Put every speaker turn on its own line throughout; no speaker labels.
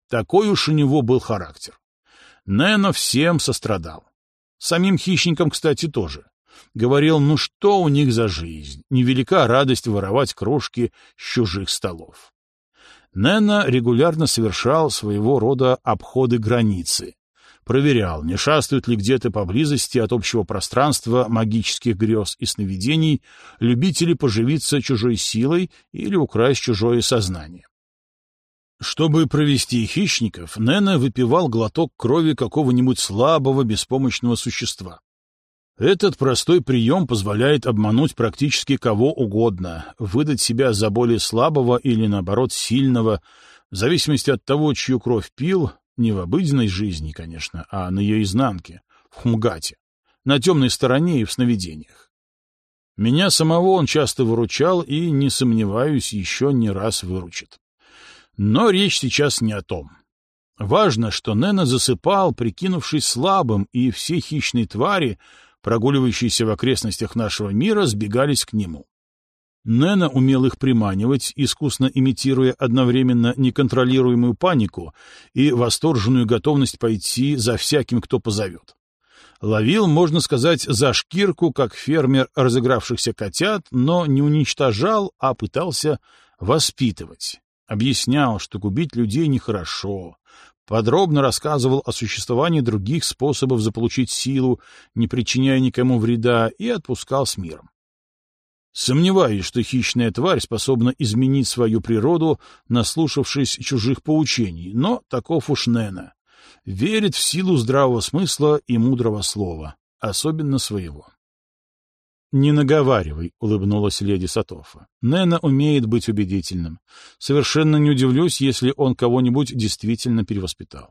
Такой уж у него был характер. Нена всем сострадал. Самим хищникам, кстати, тоже. Говорил, ну что у них за жизнь? Невелика радость воровать крошки с чужих столов. Нена регулярно совершал своего рода обходы границы. Проверял, не шастают ли где-то поблизости от общего пространства магических грез и сновидений любители поживиться чужой силой или украсть чужое сознание. Чтобы провести хищников, Нена выпивал глоток крови какого-нибудь слабого, беспомощного существа. Этот простой прием позволяет обмануть практически кого угодно, выдать себя за более слабого или, наоборот, сильного, в зависимости от того, чью кровь пил, не в обыденной жизни, конечно, а на ее изнанке, в Хумгате, на темной стороне и в сновидениях. Меня самого он часто выручал и, не сомневаюсь, еще не раз выручит. Но речь сейчас не о том. Важно, что Нена засыпал, прикинувшись слабым, и все хищные твари, прогуливающиеся в окрестностях нашего мира, сбегались к нему. Нена умел их приманивать, искусно имитируя одновременно неконтролируемую панику и восторженную готовность пойти за всяким, кто позовет. Ловил, можно сказать, за шкирку, как фермер разыгравшихся котят, но не уничтожал, а пытался воспитывать. Объяснял, что губить людей нехорошо, подробно рассказывал о существовании других способов заполучить силу, не причиняя никому вреда, и отпускал с миром. Сомневаюсь, что хищная тварь способна изменить свою природу, наслушавшись чужих поучений, но таков уж Нена. Верит в силу здравого смысла и мудрого слова, особенно своего. «Не наговаривай», — улыбнулась леди Сатофа. «Нена умеет быть убедительным. Совершенно не удивлюсь, если он кого-нибудь действительно перевоспитал».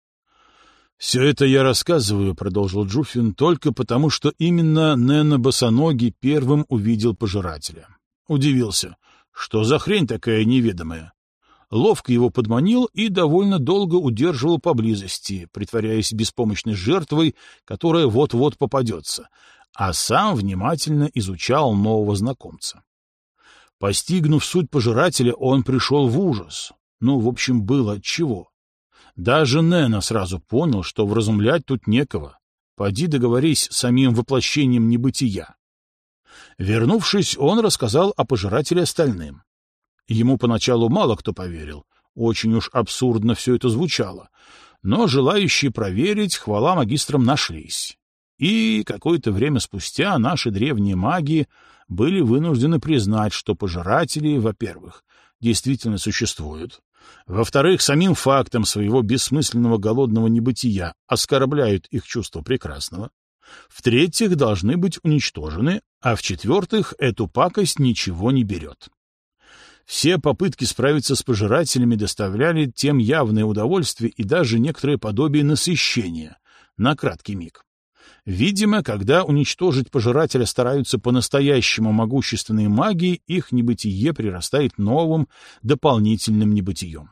«Все это я рассказываю», — продолжил Джуффин, — «только потому, что именно Нена Босоногий первым увидел пожирателя. Удивился. Что за хрень такая неведомая? Ловко его подманил и довольно долго удерживал поблизости, притворяясь беспомощной жертвой, которая вот-вот попадется, а сам внимательно изучал нового знакомца. Постигнув суть пожирателя, он пришел в ужас. Ну, в общем, было отчего. Даже Нена сразу понял, что вразумлять тут некого. Поди договорись с самим воплощением небытия. Вернувшись, он рассказал о пожирателе остальным. Ему поначалу мало кто поверил. Очень уж абсурдно все это звучало. Но желающие проверить, хвала магистрам, нашлись. И какое-то время спустя наши древние маги были вынуждены признать, что пожиратели, во-первых, действительно существуют, во-вторых, самим фактом своего бессмысленного голодного небытия оскорбляют их чувство прекрасного, в-третьих, должны быть уничтожены, а в-четвертых, эту пакость ничего не берет. Все попытки справиться с пожирателями доставляли тем явное удовольствие и даже некоторое подобие насыщения на краткий миг. Видимо, когда уничтожить пожирателя стараются по-настоящему могущественные маги, их небытие прирастает новым, дополнительным небытием.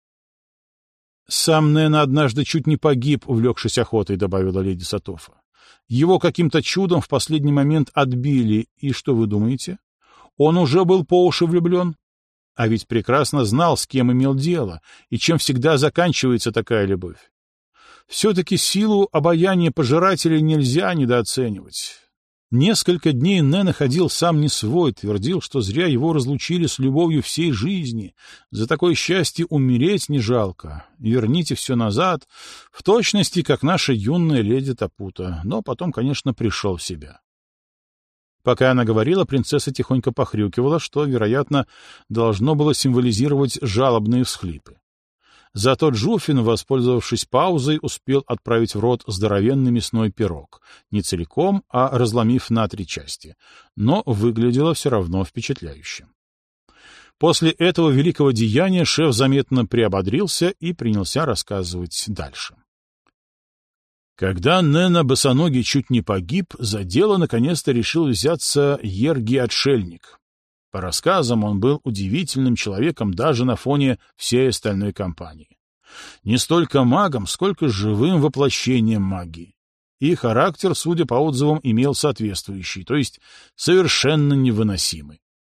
«Сам Нена однажды чуть не погиб, увлекшись охотой», — добавила леди Сатофа. «Его каким-то чудом в последний момент отбили, и что вы думаете? Он уже был по уши влюблен? А ведь прекрасно знал, с кем имел дело, и чем всегда заканчивается такая любовь. Все-таки силу обаяния пожирателей нельзя недооценивать. Несколько дней Нена ходил сам не свой, твердил, что зря его разлучили с любовью всей жизни. За такое счастье умереть не жалко. Верните все назад, в точности, как наша юная леди Тапута. Но потом, конечно, пришел в себя». Пока она говорила, принцесса тихонько похрюкивала, что, вероятно, должно было символизировать жалобные всхлипы. Зато Джуффин, воспользовавшись паузой, успел отправить в рот здоровенный мясной пирог, не целиком, а разломив на 3 части, но выглядело все равно впечатляюще. После этого великого деяния шеф заметно приободрился и принялся рассказывать дальше. Когда Нена Босоногий чуть не погиб, за дело наконец-то решил взяться Ерги-отшельник. По рассказам, он был удивительным человеком даже на фоне всей остальной компании. Не столько магом, сколько живым воплощением магии. И характер, судя по отзывам, имел соответствующий, то есть совершенно невыносимый.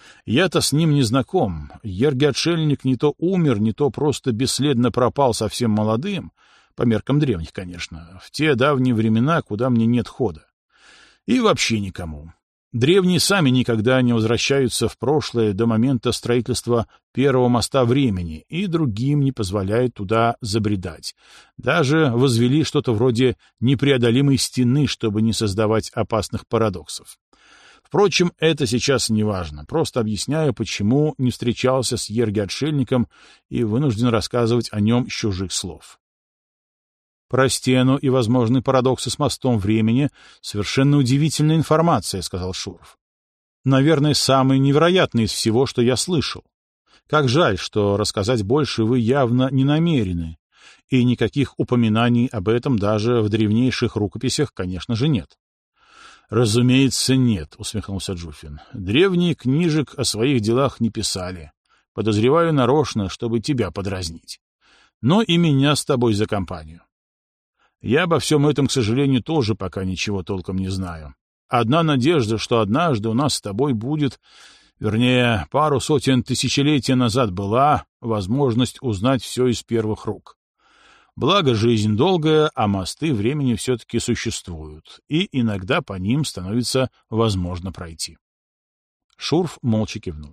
Я-то с ним не знаком. Ерги-отшельник не то умер, не то просто бесследно пропал совсем молодым, по меркам древних, конечно, в те давние времена, куда мне нет хода. И вообще никому. Древние сами никогда не возвращаются в прошлое до момента строительства первого моста времени, и другим не позволяют туда забредать. Даже возвели что-то вроде непреодолимой стены, чтобы не создавать опасных парадоксов. Впрочем, это сейчас не важно. Просто объясняю, почему не встречался с Ерги-отшельником и вынужден рассказывать о нем с чужих слов. «Про стену и возможные парадоксы с мостом времени совершенно удивительная информация», — сказал Шуров. «Наверное, самая невероятная из всего, что я слышал. Как жаль, что рассказать больше вы явно не намерены, и никаких упоминаний об этом даже в древнейших рукописях, конечно же, нет». «Разумеется, нет», — усмехнулся Джуфин. «Древние книжек о своих делах не писали. Подозреваю нарочно, чтобы тебя подразнить. Но и меня с тобой за компанию. Я обо всем этом, к сожалению, тоже пока ничего толком не знаю. Одна надежда, что однажды у нас с тобой будет, вернее, пару сотен тысячелетий назад была, возможность узнать все из первых рук. Благо, жизнь долгая, а мосты времени все-таки существуют, и иногда по ним становится возможно пройти». Шурф молча кивнул.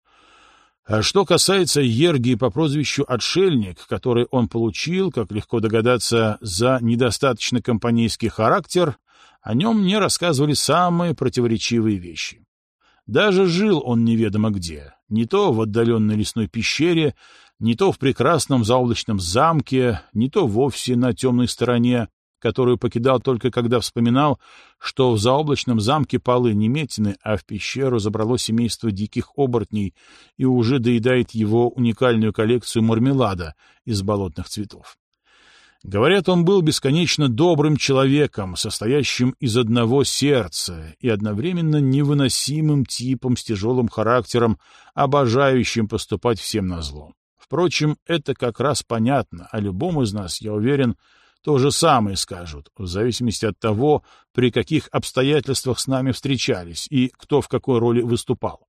А что касается Ерги по прозвищу «Отшельник», который он получил, как легко догадаться, за недостаточно компанейский характер, о нем мне рассказывали самые противоречивые вещи. Даже жил он неведомо где, не то в отдаленной лесной пещере, не то в прекрасном заоблачном замке, не то вовсе на темной стороне, которую покидал только когда вспоминал, что в заоблачном замке полы не метены, а в пещеру забрало семейство диких оборотней и уже доедает его уникальную коллекцию мармелада из болотных цветов. Говорят, он был бесконечно добрым человеком, состоящим из одного сердца и одновременно невыносимым типом с тяжелым характером, обожающим поступать всем назло. Впрочем, это как раз понятно, а любому из нас, я уверен, то же самое скажут, в зависимости от того, при каких обстоятельствах с нами встречались и кто в какой роли выступал.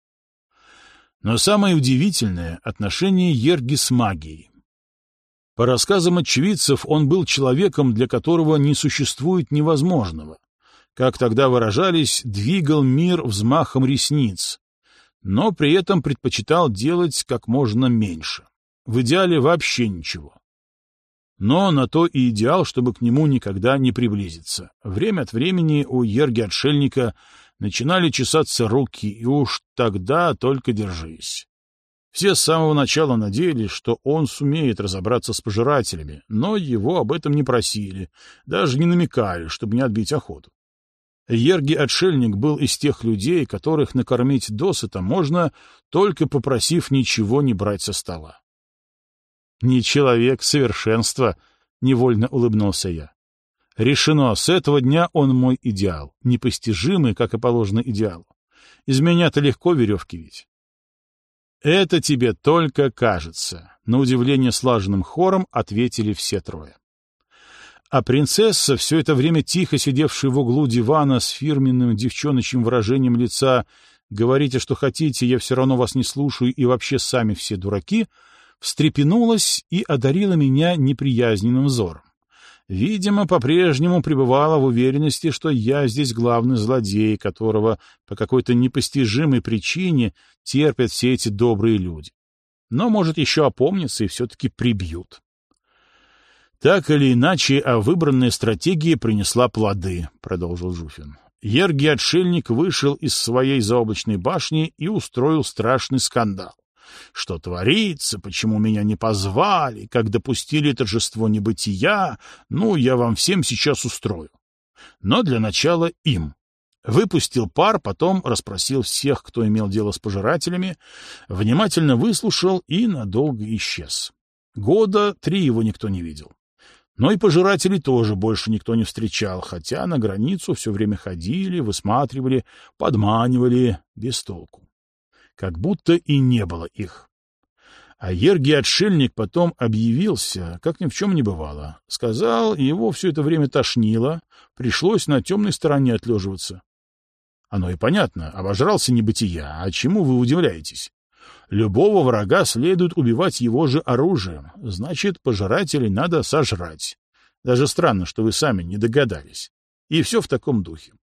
Но самое удивительное — отношение Ерги с магией. По рассказам очевидцев, он был человеком, для которого не существует невозможного. Как тогда выражались, двигал мир взмахом ресниц, но при этом предпочитал делать как можно меньше. В идеале вообще ничего. Но на то и идеал, чтобы к нему никогда не приблизиться. Время от времени у Ерги-отшельника начинали чесаться руки, и уж тогда только держись. Все с самого начала надеялись, что он сумеет разобраться с пожирателями, но его об этом не просили, даже не намекали, чтобы не отбить охоту. Ерги-отшельник был из тех людей, которых накормить досыта можно, только попросив ничего не брать со стола. «Не человек совершенства», — невольно улыбнулся я. «Решено, с этого дня он мой идеал, непостижимый, как и положено идеалу. Из меня-то легко веревки ведь». «Это тебе только кажется», — на удивление слаженным хором ответили все трое. А принцесса, все это время тихо сидевшая в углу дивана с фирменным девчоночьим выражением лица «говорите, что хотите, я все равно вас не слушаю, и вообще сами все дураки», встрепенулась и одарила меня неприязненным взором. Видимо, по-прежнему пребывала в уверенности, что я здесь главный злодей, которого по какой-то непостижимой причине терпят все эти добрые люди. Но, может, еще опомнятся и все-таки прибьют. «Так или иначе, а выбранная стратегия принесла плоды», — продолжил Жуфин. Ерги-отшельник вышел из своей заоблачной башни и устроил страшный скандал. Что творится, почему меня не позвали, как допустили торжество небытия, я вам всем сейчас устрою. Но для начала им. Выпустил пар, потом расспросил всех, кто имел дело с пожирателями, внимательно выслушал и надолго исчез. 3 года его никто не видел. Но и пожирателей тоже больше никто не встречал, хотя на границу все время ходили, высматривали, подманивали, без толку. Как будто и не было их. А Ерги-отшельник потом объявился, как ни в чем не бывало. Сказал, его все это время тошнило, пришлось на темной стороне отлеживаться. Оно и понятно, обожрался небытия, а чему вы удивляетесь? Любого врага следует убивать его же оружием, значит, пожирателей надо сожрать. Даже странно, что вы сами не догадались. И все в таком духе.